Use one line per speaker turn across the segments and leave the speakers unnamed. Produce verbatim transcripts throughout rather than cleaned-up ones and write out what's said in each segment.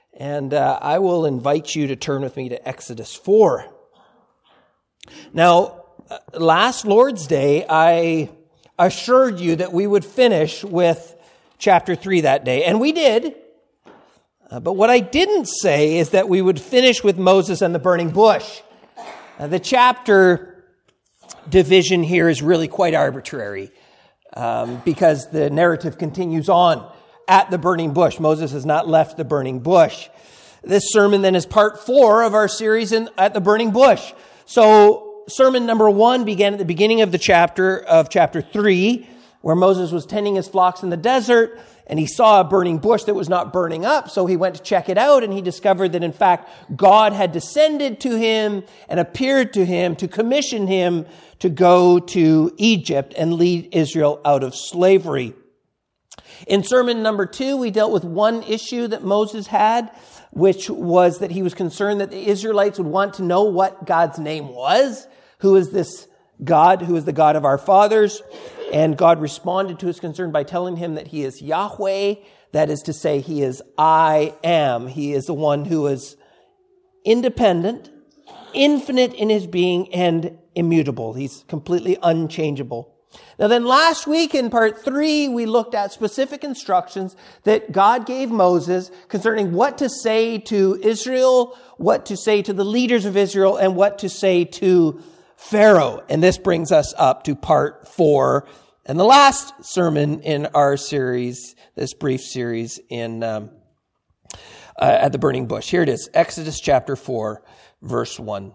And uh, I will invite you to turn with me to Exodus four. Now, uh, last Lord's Day, I assured you that we would finish with chapter three that day. And we did. Uh, but what I didn't say is that we would finish with Moses and the burning bush. Uh, the chapter division here is really quite arbitrary um, because the narrative continues on at the burning bush. Moses has not left the burning bush. This sermon then is part four of our series in, at the burning bush. So sermon number one began at the beginning of the chapter of chapter three, where Moses was tending his flocks in the desert, and he saw a burning bush that was not burning up. So he went to check it out, and he discovered that in fact God had descended to him and appeared to him to commission him to go to Egypt and lead Israel out of slavery. In sermon number two, we dealt with one issue that Moses had, which was that he was concerned that the Israelites would want to know what God's name was. Who is this God? Who is the God of our fathers? And God responded to his concern by telling him that he is Yahweh. That is to say, he is I am. He is the one who is independent, infinite in his being, and immutable. He's completely unchangeable. Now then, last week in part three, we looked at specific instructions that God gave Moses concerning what to say to Israel, what to say to the leaders of Israel, and what to say to Pharaoh. And this brings us up to part four and the last sermon in our series, this brief series in um, uh, at the burning bush. Here it is, Exodus chapter four, verse one.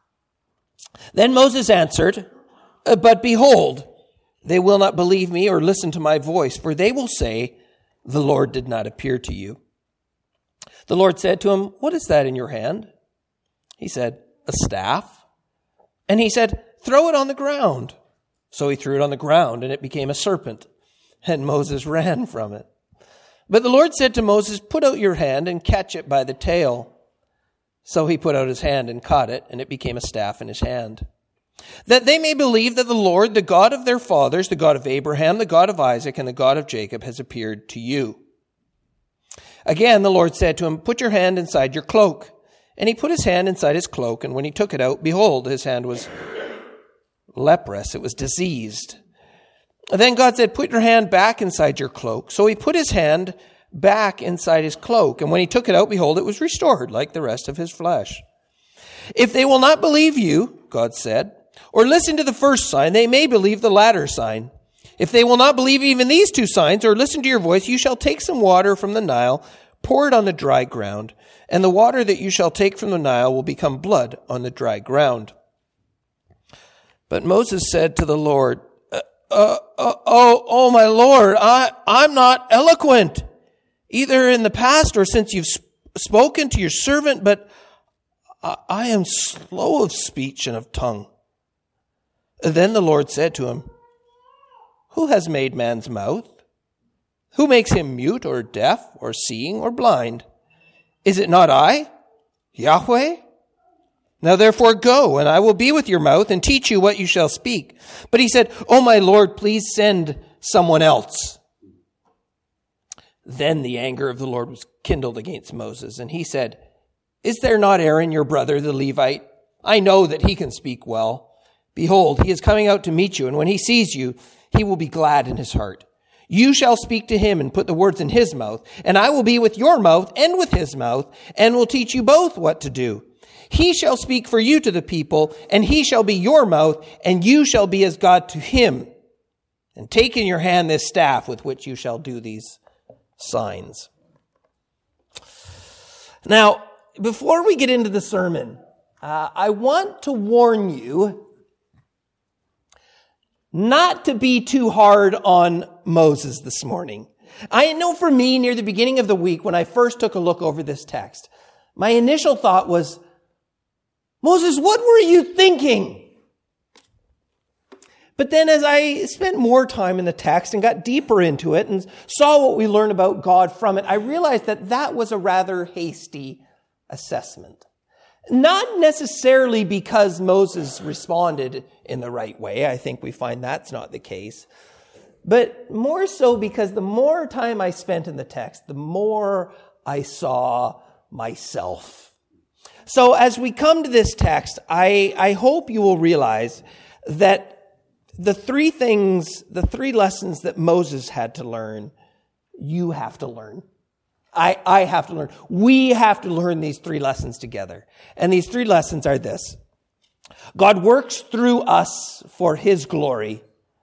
Then Moses answered, "But behold, they will not believe me or listen to my voice, for they will say, 'The Lord did not appear to you.' The Lord said to him, 'What is that in your hand?' He said, 'A staff.' And he said, 'Throw it on the ground.' So he threw it on the ground, and it became a serpent, and Moses ran from it. But the Lord said to Moses, 'Put out your hand and catch it by the tail.' So he put out his hand and caught it, and it became a staff in his hand. That they may believe that the Lord, the God of their fathers, the God of Abraham, the God of Isaac, and the God of Jacob, has appeared to you." Again, the Lord said to him, "Put your hand inside your cloak." And he put his hand inside his cloak, and when he took it out, behold, his hand was leprous. It was diseased. Then God said, "Put your hand back inside your cloak." So he put his hand back inside his cloak, and when he took it out, behold, it was restored like the rest of his flesh. "If they will not believe you," God said, "or listen to the first sign, they may believe the latter sign. If they will not believe even these two signs, or listen to your voice, you shall take some water from the Nile, pour it on the dry ground, and the water that you shall take from the Nile will become blood on the dry ground." But Moses said to the Lord, uh, uh, uh, oh, oh, my Lord, I, I'm not eloquent, either in the past or since you've sp- spoken to your servant, but I, I am slow of speech and of tongue. Then the Lord said to him, "Who has made man's mouth? Who makes him mute or deaf or seeing or blind? Is it not I, Yahweh? Now therefore go, and I will be with your mouth and teach you what you shall speak." But he said, "Oh my Lord, please send someone else." Then the anger of the Lord was kindled against Moses, and he said, "Is there not Aaron your brother, the Levite? I know that he can speak well. Behold, he is coming out to meet you, and when he sees you, he will be glad in his heart. You shall speak to him and put the words in his mouth, and I will be with your mouth and with his mouth, and will teach you both what to do. He shall speak for you to the people, and he shall be your mouth, and you shall be as God to him. And take in your hand this staff with which you shall do these signs." Now, before we get into the sermon, uh, I want to warn you not to be too hard on Moses this morning. I know for me, near the beginning of the week, when I first took a look over this text, my initial thought was, Moses, what were you thinking? But then as I spent more time in the text and got deeper into it and saw what we learn about God from it, I realized that that was a rather hasty assessment. Not necessarily because Moses responded in the right way. I think we find that's not the case. But more so because the more time I spent in the text, the more I saw myself. So as we come to this text, I, I hope you will realize that the three things, the three lessons that Moses had to learn, you have to learn. I, I have to learn. We have to learn these three lessons together. And these three lessons are this. God works through us for his glory.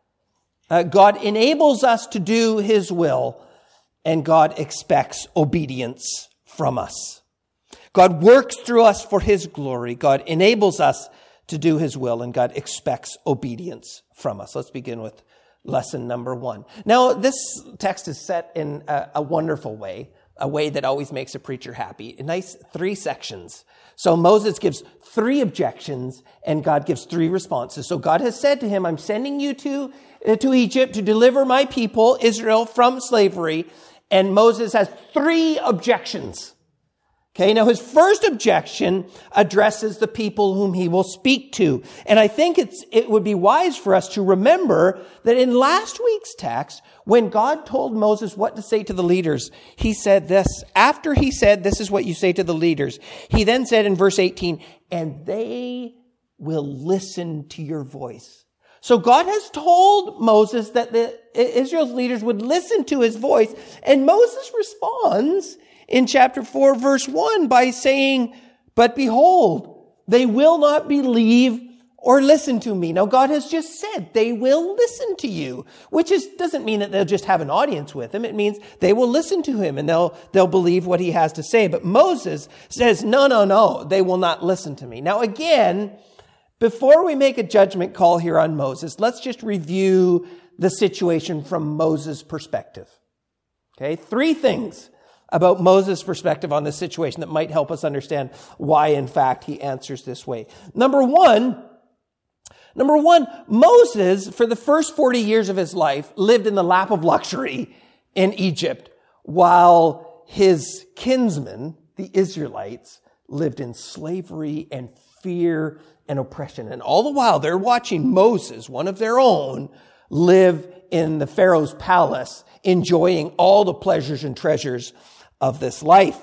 Uh, God enables us to do his will, and God expects obedience from us. God works through us for his glory. God enables us to do his will, and God expects obedience from us. Let's begin with lesson number one. Now, this text is set in a, a wonderful way, a way that always makes a preacher happy. A nice three sections. So Moses gives three objections, and God gives three responses. So God has said to him, I'm sending you to, uh, to Egypt to deliver my people, Israel, from slavery. And Moses has three objections. Okay, now his first objection addresses the people whom he will speak to. And I think it's, it would be wise for us to remember that in last week's text, when God told Moses what to say to the leaders, he said this. After he said, this is what you say to the leaders, he then said in verse eighteen, and they will listen to your voice. So God has told Moses that the Israel's leaders would listen to his voice. And Moses responds in chapter four, verse one, by saying, but behold, they will not believe or listen to me. Now, God has just said they will listen to you, which is, doesn't mean that they'll just have an audience with him. It means they will listen to him and they'll, they'll believe what he has to say. But Moses says, no, no, no, they will not listen to me. Now, again, before we make a judgment call here on Moses, let's just review the situation from Moses' perspective. Okay, three things about Moses' perspective on this situation that might help us understand why, in fact, he answers this way. Number one, number one, Moses, for the first forty years of his life, lived in the lap of luxury in Egypt, while his kinsmen, the Israelites, lived in slavery and fear and oppression. And all the while, they're watching Moses, one of their own, live in the Pharaoh's palace, enjoying all the pleasures and treasures of this life.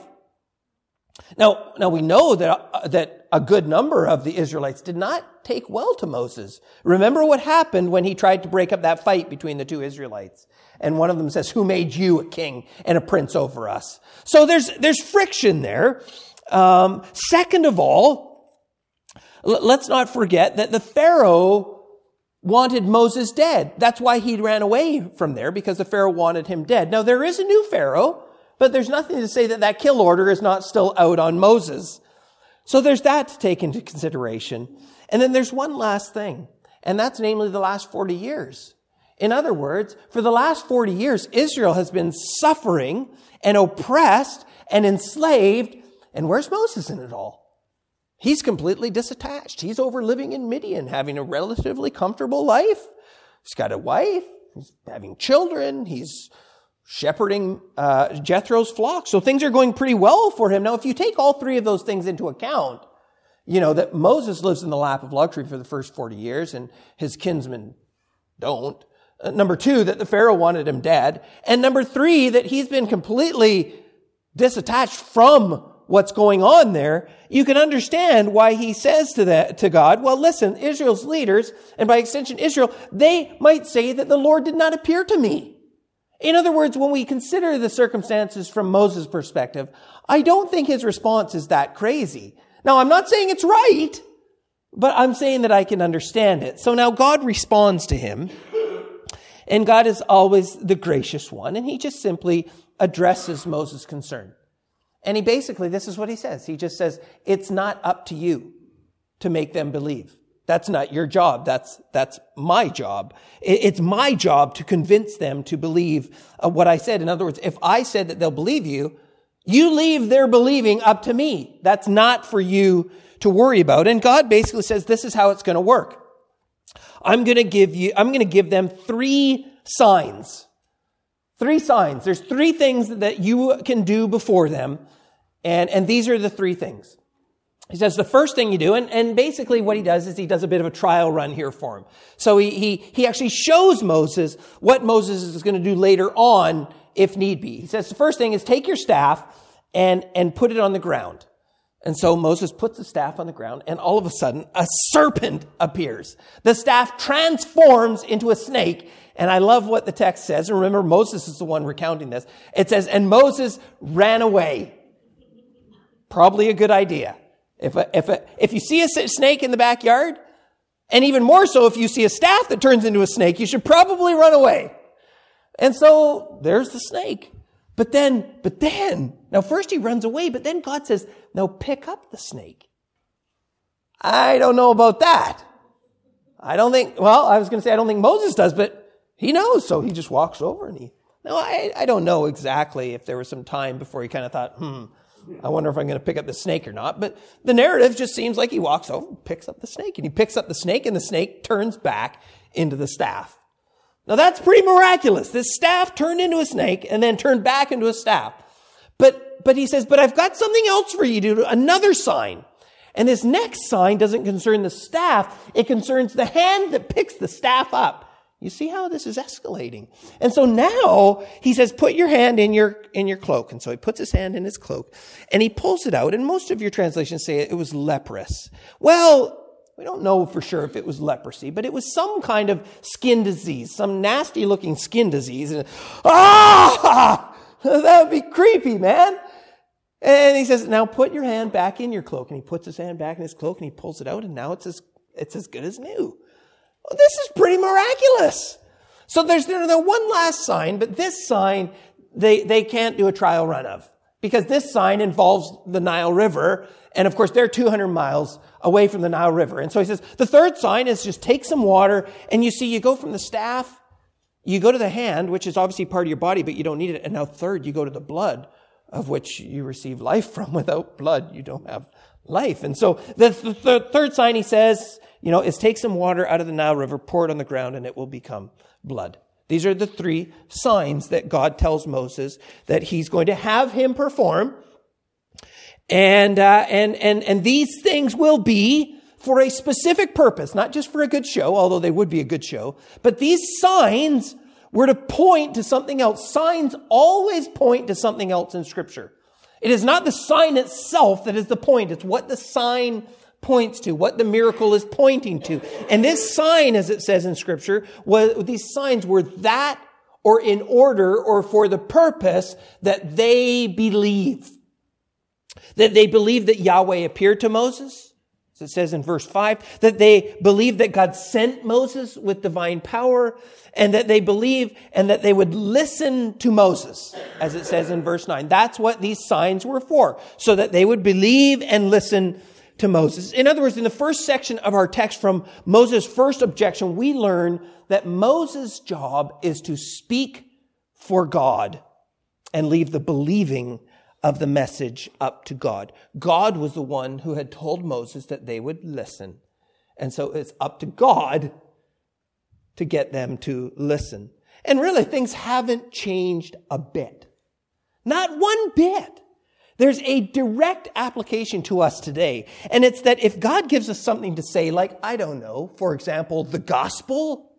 Now, now we know that, uh, that a good number of the Israelites did not take well to Moses. Remember what happened when he tried to break up that fight between the two Israelites. And one of them says, who made you a king and a prince over us? So there's, there's friction there. Um, second of all, l- let's not forget that the Pharaoh wanted Moses dead. That's why he ran away from there, because the Pharaoh wanted him dead. Now, there is a new Pharaoh, but there's nothing to say that that kill order is not still out on Moses. So there's that to take into consideration. And then there's one last thing, and that's namely the last forty years. In other words, for the last forty years, Israel has been suffering and oppressed and enslaved. And where's Moses in it all? He's completely disattached. He's over living in Midian, having a relatively comfortable life. He's got a wife. He's having children. He's shepherding uh, Jethro's flock. So things are going pretty well for him. Now, if you take all three of those things into account, you know, that Moses lives in the lap of luxury for the first forty years and his kinsmen don't. Uh, number two, that the Pharaoh wanted him dead. And number three, that he's been completely disattached from what's going on there. You can understand why he says to that, to God, well, listen, Israel's leaders, and by extension Israel, they might say that the Lord did not appear to me. In other words, when we consider the circumstances from Moses' perspective, I don't think his response is that crazy. Now, I'm not saying it's right, but I'm saying that I can understand it. So now God responds to him, and God is always the gracious one, and he just simply addresses Moses' concern. And he basically, this is what he says. He just says, it's not up to you to make them believe. That's not your job. That's, that's my job. It's my job to convince them to believe uh, what I said. In other words, if I said that they'll believe you, you leave their believing up to me. That's not for you to worry about. And God basically says, this is how it's going to work. I'm going to give you, I'm going to give them three signs. Three signs. There's three things that you can do before them. And, and these are the three things. He says the first thing you do, and, and basically what he does is he does a bit of a trial run here for him. So he, he, he actually shows Moses what Moses is going to do later on if need be. He says the first thing is take your staff and, and put it on the ground. And so Moses puts the staff on the ground, and all of a sudden, a serpent appears. The staff transforms into a snake, and I love what the text says. And remember, Moses is the one recounting this. It says, and Moses ran away. Probably a good idea. If a, if a, if you see a snake in the backyard, and even more so if you see a staff that turns into a snake, you should probably run away. And so there's the snake. But then, but then, now first he runs away, but then God says, now pick up the snake. I don't know about that. I don't think, well, I was going to say I don't think Moses does, but he knows. So he just walks over and he, no, I, I don't know exactly if there was some time before he kind of thought, hmm, I wonder if I'm going to pick up the snake or not. But the narrative just seems like he walks over and picks up the snake. And he picks up the snake and the snake turns back into the staff. Now that's pretty miraculous. This staff turned into a snake and then turned back into a staff. But, but he says, but I've got something else for you to do, another sign. And this next sign doesn't concern the staff. It concerns the hand that picks the staff up. You see how this is escalating. And so now he says, put your hand in your, in your cloak. And so he puts his hand in his cloak and he pulls it out. And most of your translations say it was leprous. Well, we don't know for sure if it was leprosy, but it was some kind of skin disease, some nasty looking skin disease. And, ah, that would be creepy, man. And he says, now put your hand back in your cloak. And he puts his hand back in his cloak and he pulls it out. And now it's as, it's as good as new. Well, this is pretty miraculous. So there's the one last sign, but this sign, they, they can't do a trial run of because this sign involves the Nile River. And of course, they're two hundred miles away from the Nile River. And so he says, the third sign is just take some water and you see, you go from the staff, you go to the hand, which is obviously part of your body, but you don't need it. And now third, you go to the blood of which you receive life from. Without blood, you don't have life. And so the, the, the third sign, he says, you know, is take some water out of the Nile River, pour it on the ground, and it will become blood. These are the three signs that God tells Moses that he's going to have him perform. And, uh, and, and, and these things will be for a specific purpose, not just for a good show, although they would be a good show, but these signs were to point to something else. Signs always point to something else in Scripture. It is not the sign itself that is the point. It's what the sign points to, what the miracle is pointing to. And this sign, as it says in Scripture, was, these signs were that or in order or for the purpose that they believe. That they believe that Yahweh appeared to Moses, as it says in verse five, that they believe that God sent Moses with divine power, and that they believe and that they would listen to Moses, as it says in verse nine. That's what these signs were for, so that they would believe and listen to Moses. In other words, in the first section of our text from Moses' first objection, we learn that Moses' job is to speak for God and leave the believing of the message up to God. God was the one who had told Moses that they would listen. And so it's up to God to get them to listen. And really, things haven't changed a bit. Not one bit. There's a direct application to us today. And it's that if God gives us something to say, like, I don't know, for example, the gospel,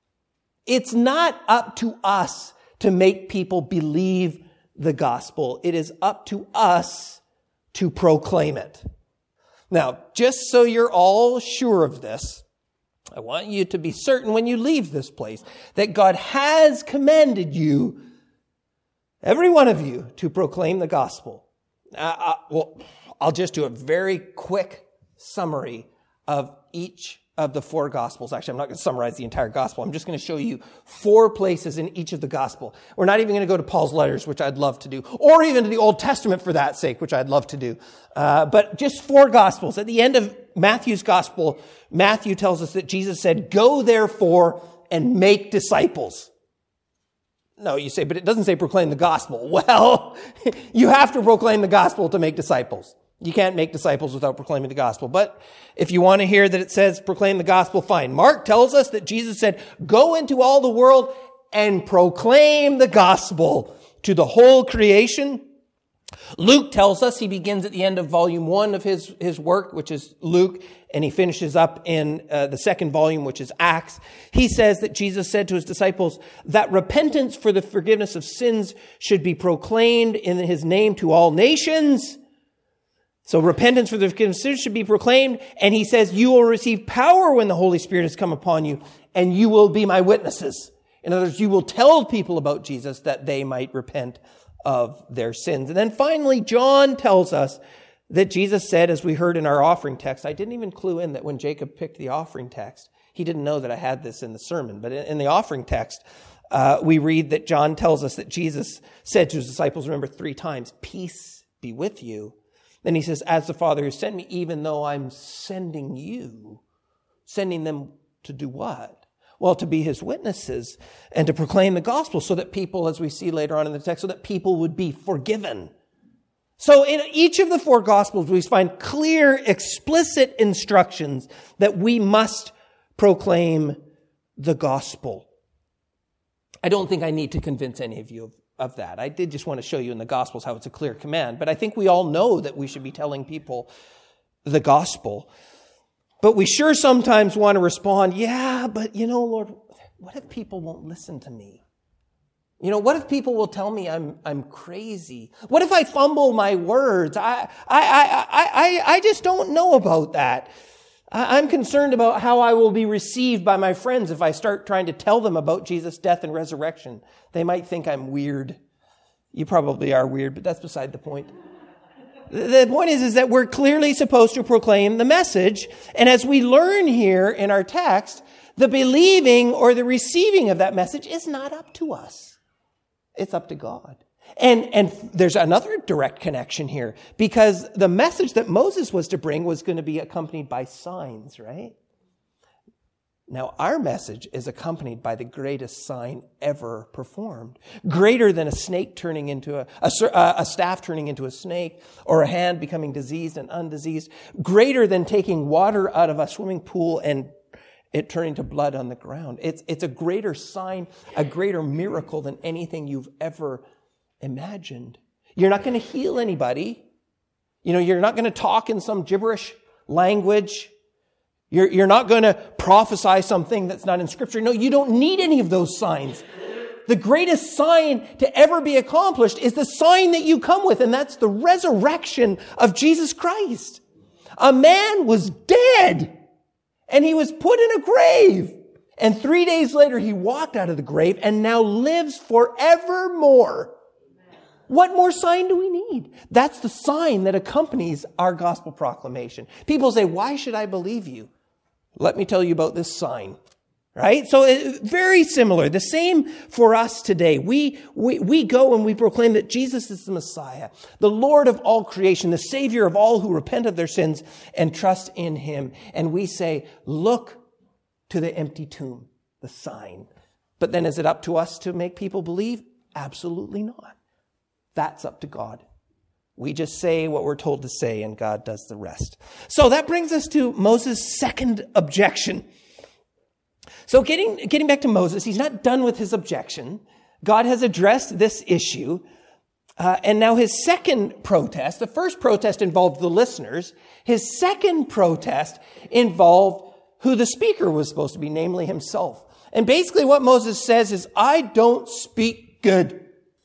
it's not up to us to make people believe the gospel. It is up to us to proclaim it. Now, just so you're all sure of this, I want you to be certain when you leave this place that God has commanded you, every one of you, to proclaim the gospel. Uh, uh, well, I'll just do a very quick summary of each of the four gospels. Actually, I'm not going to summarize the entire gospel. I'm just going to show you four places in each of the gospel. We're not even going to go to Paul's letters, which I'd love to do, or even to the Old Testament for that sake, which I'd love to do. Uh, but just four gospels. At the end of Matthew's gospel, Matthew tells us that Jesus said, "Go therefore and make disciples." No, you say, but it doesn't say proclaim the gospel. Well, you have to proclaim the gospel to make disciples. You can't make disciples without proclaiming the gospel. But if you want to hear that it says proclaim the gospel, fine. Mark tells us that Jesus said, go into all the world and proclaim the gospel to the whole creation. Luke tells us, he begins at the end of volume one of his, his work, which is Luke, and he finishes up in uh, the second volume, which is Acts. He says that Jesus said to his disciples that repentance for the forgiveness of sins should be proclaimed in his name to all nations. So repentance for the forgiveness of sins should be proclaimed. And he says, you will receive power when the Holy Spirit has come upon you, and you will be my witnesses. In other words, you will tell people about Jesus that they might repent of their sins. And then finally, John tells us that Jesus said, as we heard in our offering text, I didn't even clue in that when Jacob picked the offering text, he didn't know that I had this in the sermon. But in the offering text, uh, we read that John tells us that Jesus said to his disciples, remember, three times, peace be with you. Then he says, as the Father has sent me, even though I'm sending you, sending them to do what? Well, to be his witnesses and to proclaim the gospel so that people, as we see later on in the text, so that people would be forgiven. So in each of the four gospels, we find clear, explicit instructions that we must proclaim the gospel. I don't think I need to convince any of you of, of that. I did just want to show you in the gospels how it's a clear command, but I think we all know that we should be telling people the gospel. But we sure sometimes want to respond, yeah, but you know, Lord, what if people won't listen to me? You know, what if people will tell me I'm I'm crazy? What if I fumble my words? I I I I I just don't know about that. I'm concerned about how I will be received by my friends if I start trying to tell them about Jesus' death and resurrection. They might think I'm weird. You probably are weird, but that's beside the point. The point is, is that we're clearly supposed to proclaim the message. And as we learn here in our text, the believing or the receiving of that message is not up to us. It's up to God. And, and there's another direct connection here, because the message that Moses was to bring was going to be accompanied by signs, right? Now, our message is accompanied by the greatest sign ever performed. Greater than a snake turning into a, a, a staff turning into a snake, or a hand becoming diseased and undiseased. Greater than taking water out of a swimming pool and it turning to blood on the ground. It's, it's a greater sign, a greater miracle than anything you've ever imagined. You're not going to heal anybody. You know, you're not going to talk in some gibberish language. You're, you're not going to prophesy something that's not in Scripture. No, you don't need any of those signs. The greatest sign to ever be accomplished is the sign that you come with, and that's the resurrection of Jesus Christ. A man was dead, and he was put in a grave. And three days later, he walked out of the grave and now lives forevermore. What more sign do we need? That's the sign that accompanies our gospel proclamation. People say, why should I believe you? Let me tell you about this sign, right? So it, very similar. The same for us today. We, we, we go and we proclaim that Jesus is the Messiah, the Lord of all creation, the Savior of all who repent of their sins and trust in him. And we say, look to the empty tomb, the sign. But then is it up to us to make people believe? Absolutely not. That's up to God. We just say what we're told to say, and God does the rest. So that brings us to Moses' second objection. So getting, getting back to Moses, he's not done with his objection. God has addressed this issue. Uh, and now his second protest, the first protest involved the listeners. His second protest involved who the speaker was supposed to be, namely himself. And basically what Moses says is, I don't speak good.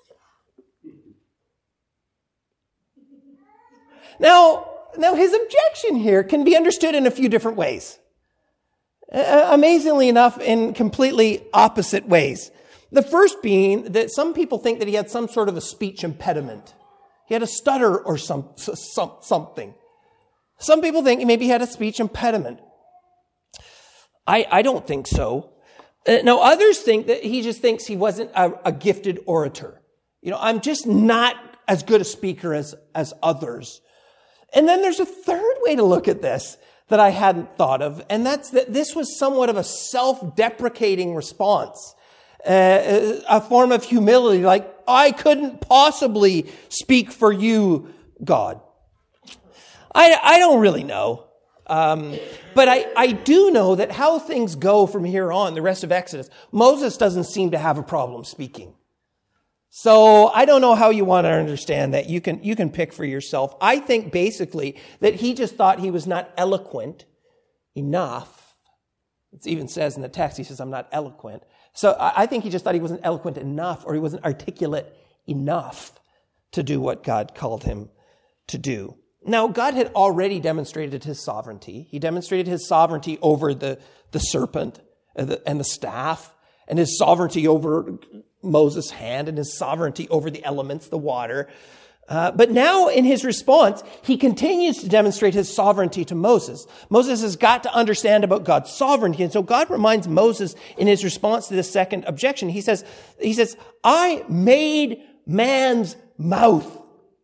Now, now his objection here can be understood in a few different ways. Uh, amazingly enough, in completely opposite ways. The first being that some people think that he had some sort of a speech impediment. He had a stutter or some, some something. Some people think maybe he had a speech impediment. I, I don't think so. Uh, now, others think that he just thinks he wasn't a, a gifted orator. You know, I'm just not as good a speaker as, as others. And then there's a third way to look at this that I hadn't thought of, and that's that this was somewhat of a self-deprecating response, uh, a form of humility, like, I couldn't possibly speak for you, God. I, I don't really know. Um, but I, I do know that how things go from here on, the rest of Exodus, Moses doesn't seem to have a problem speaking. So I don't know how you want to understand that. You can, you can pick for yourself. I think basically that he just thought he was not eloquent enough. It even says in the text, he says, I'm not eloquent. So I think he just thought he wasn't eloquent enough, or he wasn't articulate enough to do what God called him to do. Now, God had already demonstrated his sovereignty. He demonstrated his sovereignty over the, the serpent and the, and the staff, and his sovereignty over Moses' hand, and his sovereignty over the elements, the water. Uh, but now in his response, he continues to demonstrate his sovereignty to Moses. Moses has got to understand about God's sovereignty. And so God reminds Moses in his response to this second objection. He says, he says, I made man's mouth.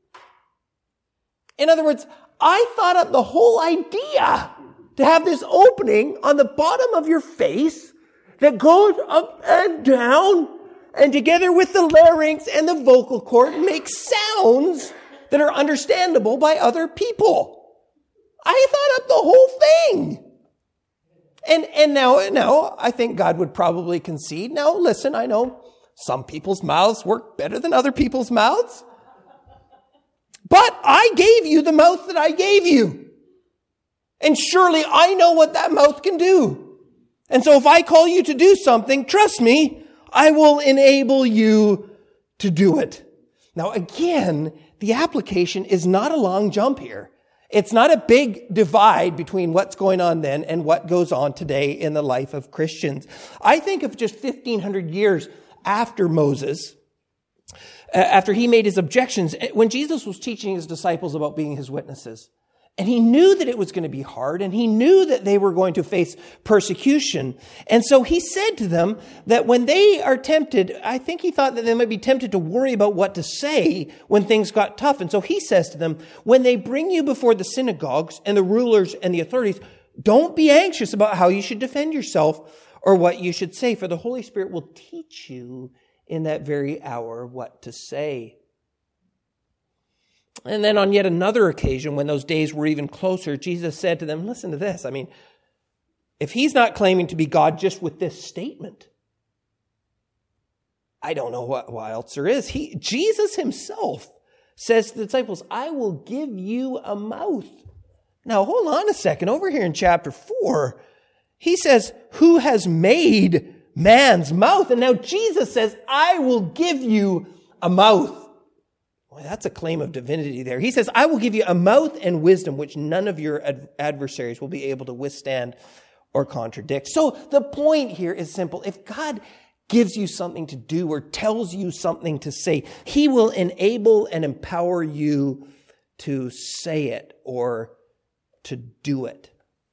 In other words, I thought up the whole idea to have this opening on the bottom of your face that goes up and down, and together with the larynx and the vocal cord makes sounds that are understandable by other people. I thought up the whole thing. And, and now, now, I think God would probably concede. Now, listen, I know some people's mouths work better than other people's mouths. But I gave you the mouth that I gave you. And surely I know what that mouth can do. And so if I call you to do something, trust me, I will enable you to do it. Now, again, the application is not a long jump here. It's not a big divide between what's going on then and what goes on today in the life of Christians. I think of just fifteen hundred years after Moses, after he made his objections, when Jesus was teaching his disciples about being his witnesses. And he knew that it was going to be hard, and he knew that they were going to face persecution. And so he said to them that when they are tempted, I think he thought that they might be tempted to worry about what to say when things got tough. And so he says to them, when they bring you before the synagogues and the rulers and the authorities, don't be anxious about how you should defend yourself or what you should say, for the Holy Spirit will teach you in that very hour what to say. And then on yet another occasion, when those days were even closer, Jesus said to them, listen to this. I mean, if he's not claiming to be God just with this statement, I don't know what, what else there is. He, Jesus himself says to the disciples, I will give you a mouth. Now, hold on a second. Over here in chapter four, he says, who has made man's mouth? And now Jesus says, I will give you a mouth. Well, that's a claim of divinity there. He says, I will give you a mouth and wisdom which none of your ad- adversaries will be able to withstand or contradict. So the point here is simple. If God gives you something to do or tells you something to say, he will enable and empower you to say it or to do it.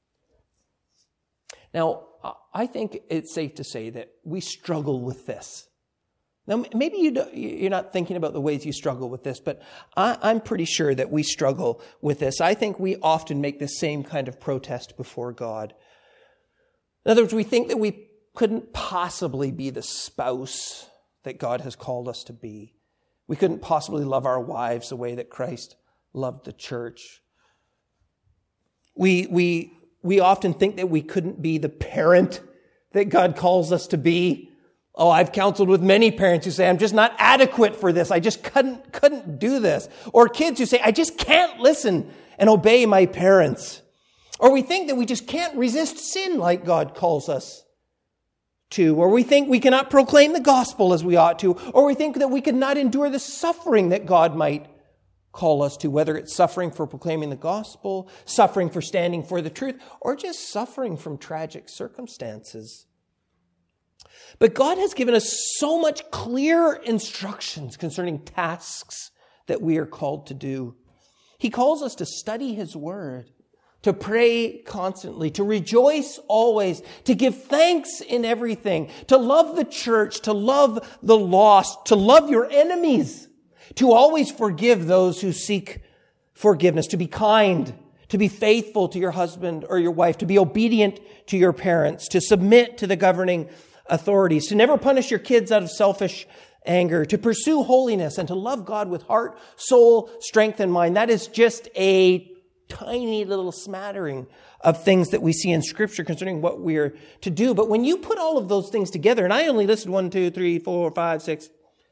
Now, I think it's safe to say that we struggle with this. Now, maybe you don't, you're not thinking about the ways you struggle with this, but I, I'm pretty sure that we struggle with this. I think we often make the same kind of protest before God. In other words, we think that we couldn't possibly be the spouse that God has called us to be. We couldn't possibly love our wives the way that Christ loved the church. We, we, we often think that we couldn't be the parent that God calls us to be. Oh, I've counseled with many parents who say, I'm just not adequate for this. I just couldn't, couldn't do this. Or kids who say, I just can't listen and obey my parents. Or we think that we just can't resist sin like God calls us to. Or we think we cannot proclaim the gospel as we ought to. Or we think that we could not endure the suffering that God might call us to, whether it's suffering for proclaiming the gospel, suffering for standing for the truth, or just suffering from tragic circumstances. But God has given us so much clear instructions concerning tasks that we are called to do. He calls us to study his word, to pray constantly, to rejoice always, to give thanks in everything, to love the church, to love the lost, to love your enemies, to always forgive those who seek forgiveness, to be kind, to be faithful to your husband or your wife, to be obedient to your parents, to submit to the governing authorities, to never punish your kids out of selfish anger, to pursue holiness, and to love God with heart, soul, strength, and mind. That is just a tiny little smattering of things that we see in Scripture concerning what we're to do. But when you put all of those things together, and I only listed one, two, three, four, five, six,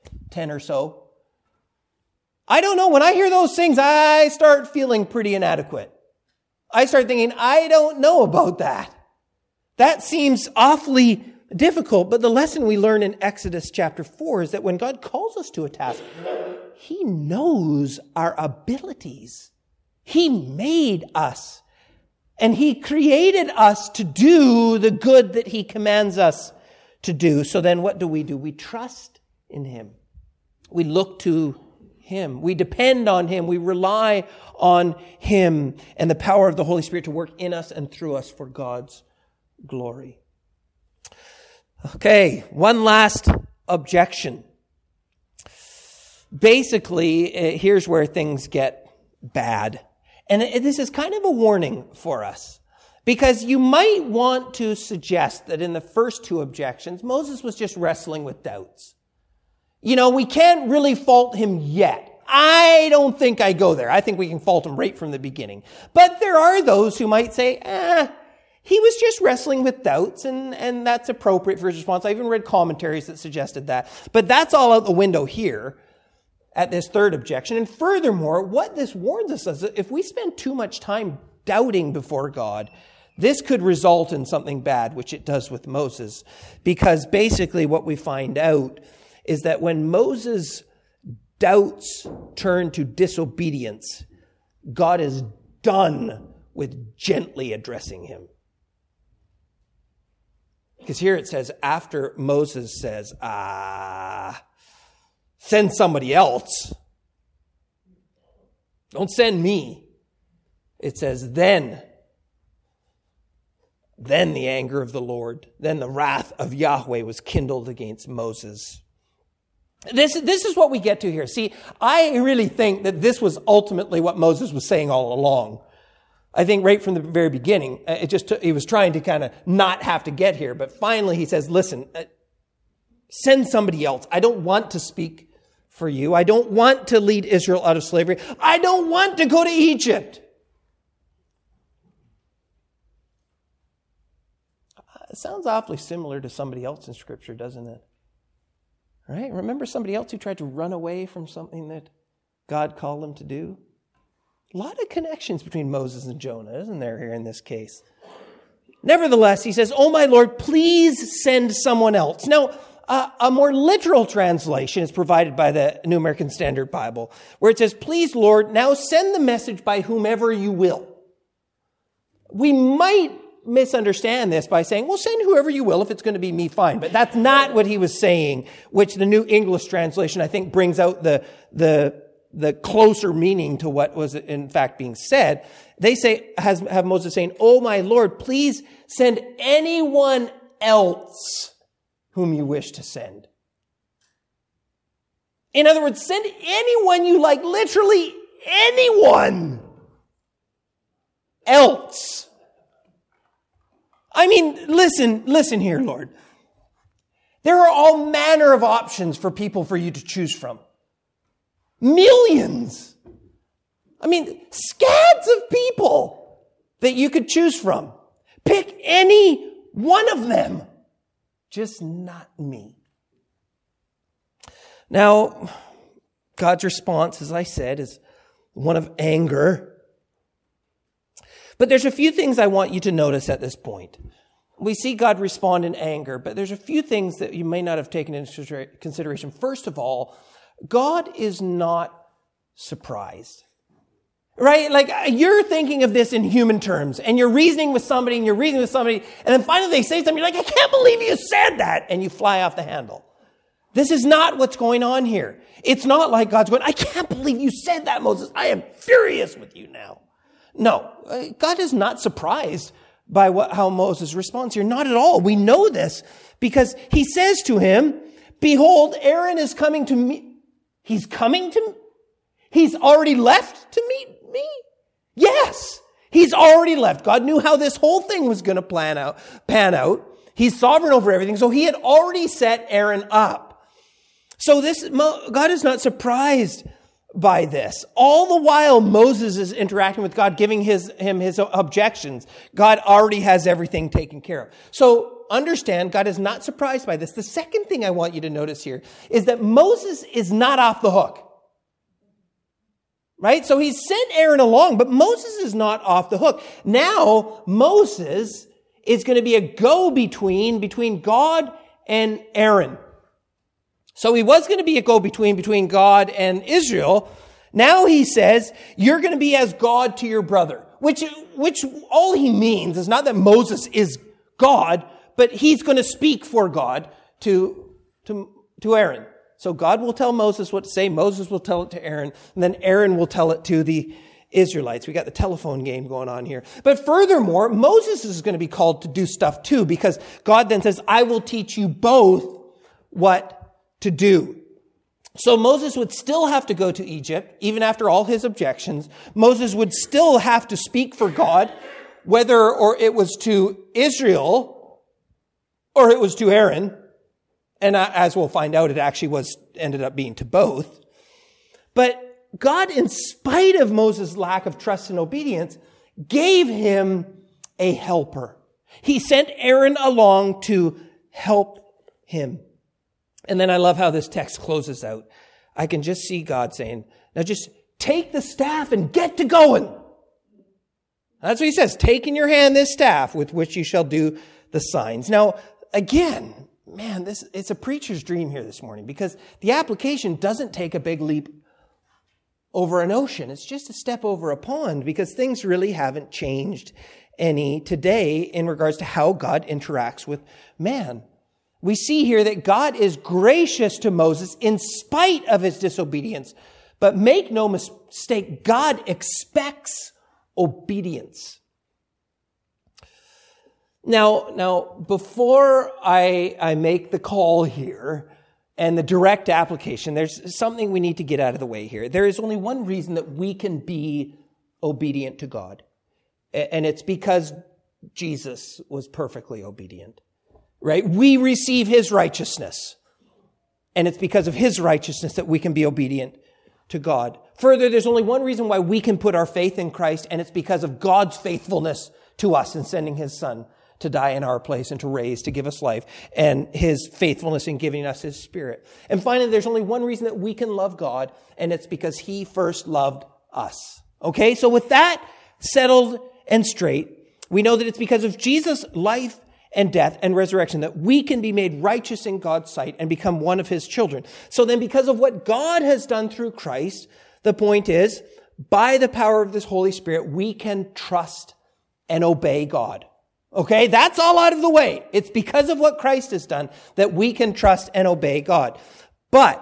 ten or so. I don't know. When I hear those things, I start feeling pretty inadequate. I start thinking, I don't know about that. That seems awfully difficult. But the lesson we learn in Exodus chapter four is that when God calls us to a task, he knows our abilities. He made us. And he created us to do the good that he commands us to do. So then what do we do? We trust in him. We look to him. We depend on him. We rely on him and the power of the Holy Spirit to work in us and through us for God's glory. Okay, one last objection. Basically, here's where things get bad. And this is kind of a warning for us, because you might want to suggest that in the first two objections, Moses was just wrestling with doubts. You know, we can't really fault him yet. I don't think I go there. I think we can fault him right from the beginning. But there are those who might say, eh, he was just wrestling with doubts, and, and that's appropriate for his response. I even read commentaries that suggested that. But that's all out the window here at this third objection. And furthermore, what this warns us is that if we spend too much time doubting before God, this could result in something bad, which it does with Moses. Because basically what we find out is that when Moses' doubts turn to disobedience, God is done with gently addressing him. Because here it says, after Moses says, ah, send somebody else. Don't send me. It says, then, then the anger of the Lord, then the wrath of Yahweh was kindled against Moses. This, this is what we get to here. See, I really think that this was ultimately what Moses was saying all along. I think right from the very beginning, it just took, he was trying to kind of not have to get here. But finally he says, listen, send somebody else. I don't want to speak for you. I don't want to lead Israel out of slavery. I don't want to go to Egypt. It sounds awfully similar to somebody else in Scripture, doesn't it? Right? Remember somebody else who tried to run away from something that God called them to do? A lot of connections between Moses and Jonah, isn't there, here in this case? Nevertheless, he says, oh my Lord, please send someone else. Now, uh, a more literal translation is provided by the New American Standard Bible, where it says, please, Lord, now send the message by whomever you will. We might misunderstand this by saying, well, send whoever you will. If it's going to be me, fine. But that's not what he was saying, which the New English translation, I think, brings out the, the, the closer meaning to what was in fact being said. They say, has, have Moses saying, oh my Lord, please send anyone else whom you wish to send. In other words, send anyone you like, literally anyone else. I mean, listen, listen here, Lord. There are all manner of options for people for you to choose from. Millions. I mean, scads of people that you could choose from. Pick any one of them. Just not me. Now, God's response, as I said, is one of anger. But there's a few things I want you to notice at this point. We see God respond in anger, but there's a few things that you may not have taken into consideration. First of all, God is not surprised. Right? Like, you're thinking of this in human terms, and you're reasoning with somebody, and you're reasoning with somebody, and then finally they say something, you're like, I can't believe you said that, and you fly off the handle. This is not what's going on here. It's not like God's going, I can't believe you said that, Moses. I am furious with you now. No, God is not surprised by what, how Moses responds here. Not at all. We know this because he says to him, behold, Aaron is coming to me. He's coming to me. He's already left to meet me. Yes, he's already left. God knew how this whole thing was going to plan out, pan out. He's sovereign over everything. So he had already set Aaron up. So this, God is not surprised by this. All the while Moses is interacting with God, giving his, him his objections, God already has everything taken care of. So understand, God is not surprised by this. The second thing I want you to notice here is that Moses is not off the hook. Right? So he's sent Aaron along, but Moses is not off the hook. Now, Moses is going to be a go-between between God and Aaron. So he was going to be a go-between between God and Israel. Now he says, you're going to be as God to your brother, which, which all he means is not that Moses is God, but he's going to speak for God to, to, to Aaron. So God will tell Moses what to say. Moses will tell it to Aaron. And then Aaron will tell it to the Israelites. We got the telephone game going on here. But furthermore, Moses is going to be called to do stuff too, because God then says, I will teach you both what to do. So Moses would still have to go to Egypt, even after all his objections. Moses would still have to speak for God, whether or it was to Israel or it was to Aaron. And as we'll find out, it actually was ended up being to both. But God, in spite of Moses' lack of trust and obedience, gave him a helper. He sent Aaron along to help him. And then I love how this text closes out. I can just see God saying, now just take the staff and get to going. That's what he says. Take in your hand this staff with which you shall do the signs. Now, again, man, this it's a preacher's dream here this morning, because the application doesn't take a big leap over an ocean. It's just a step over a pond, because things really haven't changed any today in regards to how God interacts with man. We see here that God is gracious to Moses in spite of his disobedience. But make no mistake, God expects obedience. Now, now, before I, I make the call here and the direct application, there's something we need to get out of the way here. There is only one reason that we can be obedient to God. And it's because Jesus was perfectly obedient, right? We receive his righteousness. And it's because of his righteousness that we can be obedient to God. Further, there's only one reason why we can put our faith in Christ, and it's because of God's faithfulness to us in sending his Son to die in our place and to raise, to give us life, and his faithfulness in giving us his Spirit. And finally, there's only one reason that we can love God, and it's because he first loved us. Okay, so with that settled and straight, we know that it's because of Jesus' life and death and resurrection that we can be made righteous in God's sight and become one of his children. So then, because of what God has done through Christ, the point is, by the power of this Holy Spirit, we can trust and obey God. Okay, that's all out of the way. It's because of what Christ has done that we can trust and obey God. But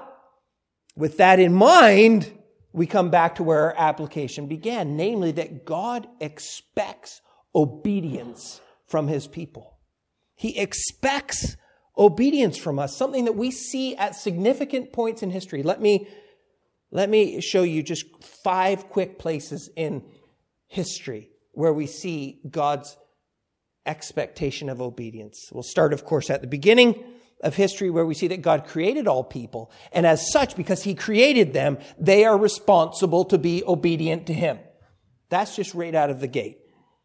with that in mind, we come back to where our application began, namely that God expects obedience from his people. He expects obedience from us, something that we see at significant points in history. Let me, let me show you just five quick places in history where we see God's expectation of obedience. We'll start, of course, at the beginning of history, where we see that God created all people. And as such, because he created them, they are responsible to be obedient to him. That's just right out of the gate.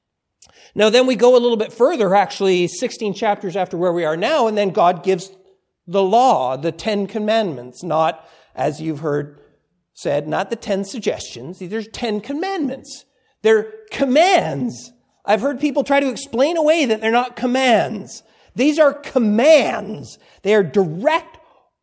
Now, then we go a little bit further, actually sixteen chapters after where we are now, and then God gives the law, the Ten Commandments, not, as you've heard said, not the Ten Suggestions. These are Ten Commandments. They're commands. I've heard people try to explain away that they're not commands. These are commands. They are direct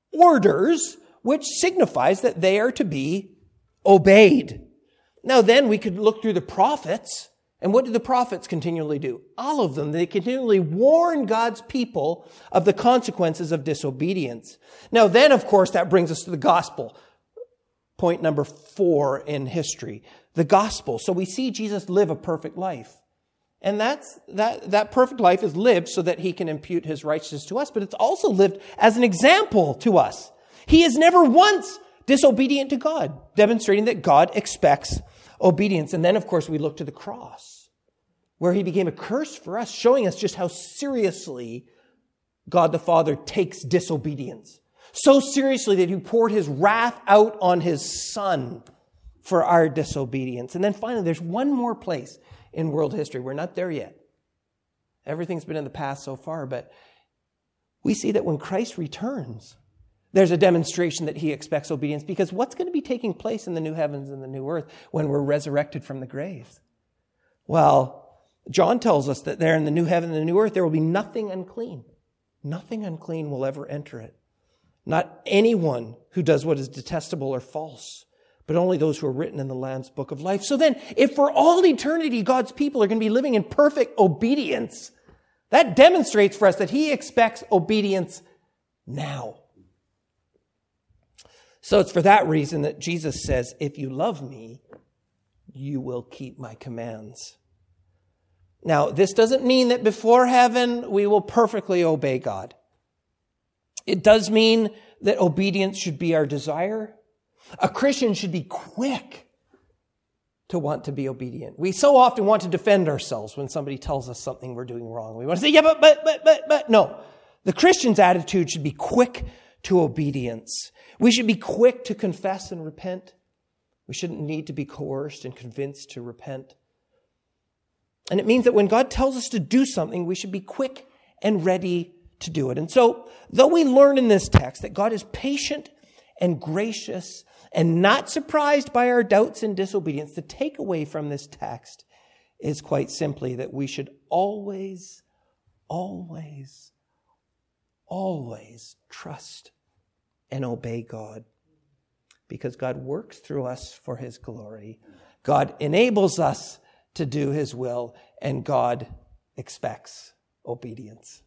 orders, which signifies that they are to be obeyed. Now then, we could look through the prophets. And what do the prophets continually do? All of them. They continually warn God's people of the consequences of disobedience. Now then, of course, that brings us to the gospel. Point number four in history. The gospel. So we see Jesus live a perfect life. And that's, that, that perfect life is lived so that he can impute his righteousness to us, but it's also lived as an example to us. He is never once disobedient to God, demonstrating that God expects obedience. And then, of course, we look to the cross, where he became a curse for us, showing us just how seriously God the Father takes disobedience. So seriously that he poured his wrath out on his Son for our disobedience. And then finally, there's one more place in world history. We're not there yet. Everything's been in the past so far, but we see that when Christ returns, there's a demonstration that he expects obedience, because what's going to be taking place in the new heavens and the new earth when we're resurrected from the graves? Well, John tells us that there in the new heaven and the new earth, there will be nothing unclean. Nothing unclean will ever enter it. Not anyone who does what is detestable or false, but only those who are written in the Lamb's book of life. So then, if for all eternity God's people are going to be living in perfect obedience, that demonstrates for us that he expects obedience now. So it's for that reason that Jesus says, if you love me, you will keep my commands. Now, this doesn't mean that before heaven we will perfectly obey God. It does mean that obedience should be our desire. A Christian should be quick to want to be obedient. We so often want to defend ourselves when somebody tells us something we're doing wrong. We want to say, yeah, but, but, but, but, but. No. The Christian's attitude should be quick to obedience. We should be quick to confess and repent. We shouldn't need to be coerced and convinced to repent. And it means that when God tells us to do something, we should be quick and ready to do it. And so, though we learn in this text that God is patient and gracious and not surprised by our doubts and disobedience, the takeaway from this text is quite simply that we should always, always, always trust and obey God, because God works through us for his glory. God enables us to do his will, and God expects obedience.